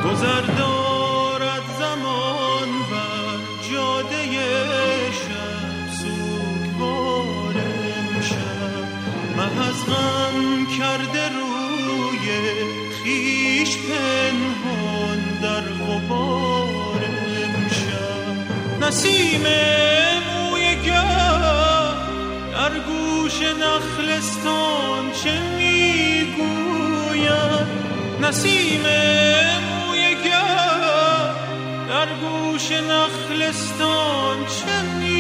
گذر دارد زمان بر جاده شب سوگوار امشب، محض غم کرده روی خیش پنهان در غبار امشب. نسیم موی گرم در گوش نخلستان چه میگوید؟ نسیم موی گرم در گوش نخلستان چه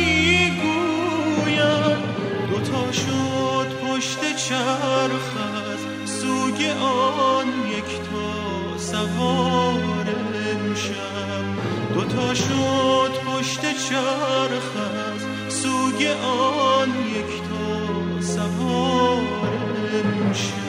میگوید؟ دوتا شد پشت چرخ از سوگ آن یکتا سوار امشب. دوتا شد پشت چرخ از سوگ آن یکتا سوار امشب.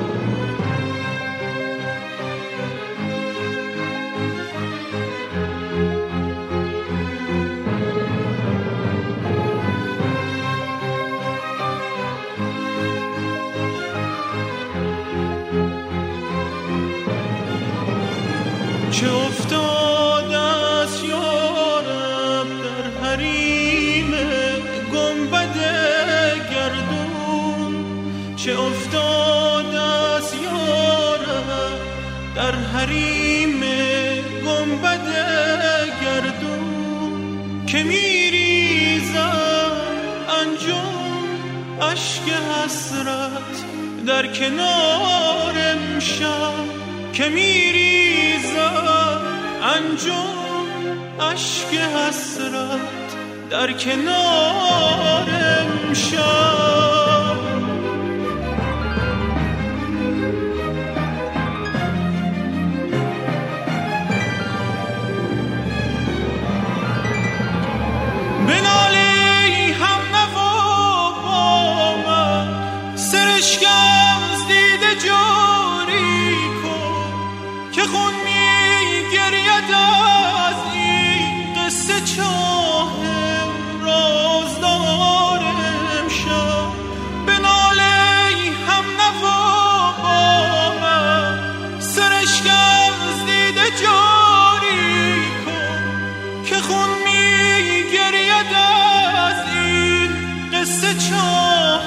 چه افتاده است یارب در حریم گنبد گردون، چه افتاده است یارب در حریم گنبد گردون، که میریزم انجم اشک حسرت در کنار امشب، که میریزم انجم اشک حسرت در کنار امشب. بنالی هم نوا با من، سرشکم از دیده جاری کن، که خون میگرید از این قصه چاه رازدار امشب. بنالی هم نوا با من، سرشکم از دیده جاری کن، که خون میگرید از این قصه چاه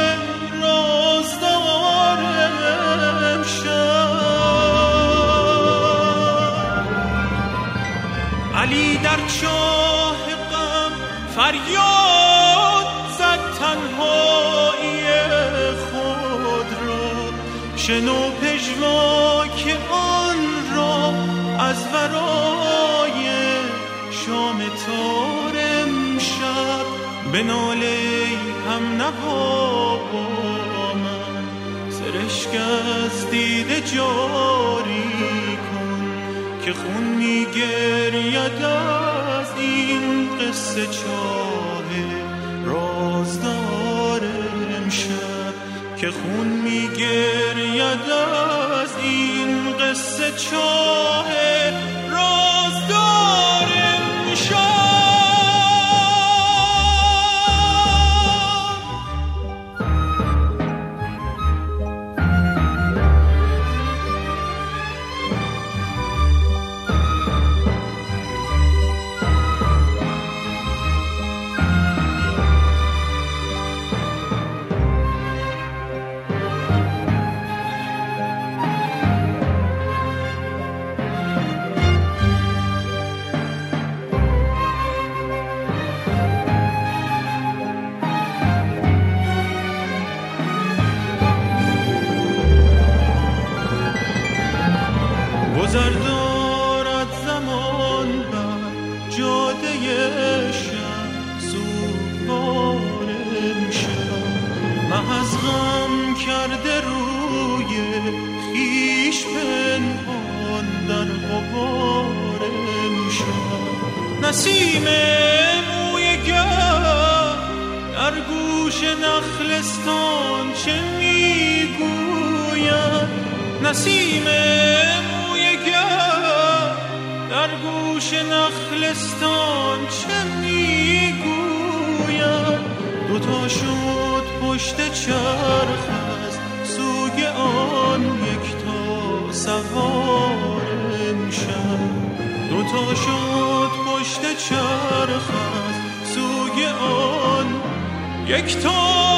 رازدار امشب. علی در چاه غم فریاد زد تنهایی خود را، شنو پژواک آن را از ورای شام تار امشب. بنالی هم نوا با من، سرشک از دیده جاری کن، که خون میگرید از این قصه چاه رازدار امشب، که خون میگرید از این قصه چاه رازدار امشب. گذر دارد زمان بر جاده شب سوگوار امشب، محض غم کرده روی خیش پنهان در غبار امشب. نسیم موی گرم در گوش نخلستان چه میگوید؟ نسیم در گوش نخلستان چه میگوید؟ دوتا شد پشت چرخ از سوگ آن یکتا سوار امشب. شب دوتا شد پشت چرخ از سوی آن یک تا